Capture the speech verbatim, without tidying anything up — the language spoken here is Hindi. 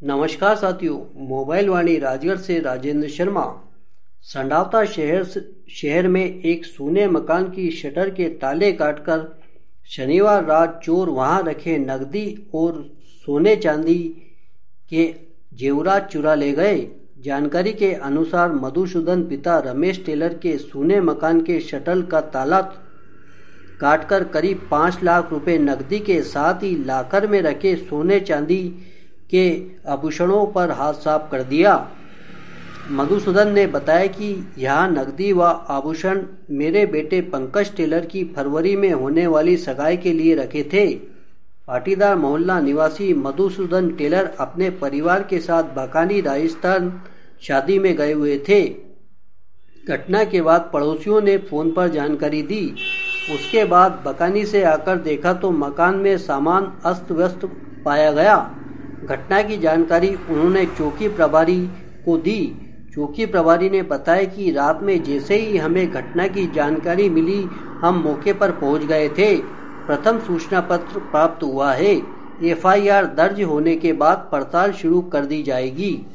नमस्कार साथियों, मोबाइल वाणी राजगढ़ से राजेंद्र शर्मा। संडावता शहर शहर में एक सूने मकान की शटर के ताले काटकर शनिवार रात चोर वहां रखे नकदी और सोने चांदी के जेवरात चुरा ले गए। जानकारी के अनुसार मधुसूदन पिता रमेश टेलर के सूने मकान के शटर का ताला काटकर करीब पाँच लाख रुपए नकदी के साथ ही लाकर में रखे सोने चांदी के आभूषणों पर हाथ साफ कर दिया। मधुसूदन ने बताया कि यह नकदी व आभूषण मेरे बेटे पंकज टेलर की फरवरी में होने वाली सगाई के लिए रखे थे। पाटीदार मोहल्ला निवासी मधुसूदन टेलर अपने परिवार के साथ बकानी राजस्थान शादी में गए हुए थे। घटना के बाद पड़ोसियों ने फोन पर जानकारी दी। उसके बाद बकानी से आकर देखा तो मकान में सामान अस्त व्यस्त पाया गया। घटना की जानकारी उन्होंने चौकी प्रभारी को दी। चौकी प्रभारी ने बताया कि रात में जैसे ही हमें घटना की जानकारी मिली, हम मौके पर पहुंच गए थे। प्रथम सूचना पत्र प्राप्त हुआ है। एफ आई आर दर्ज होने के बाद पड़ताल शुरू कर दी जाएगी।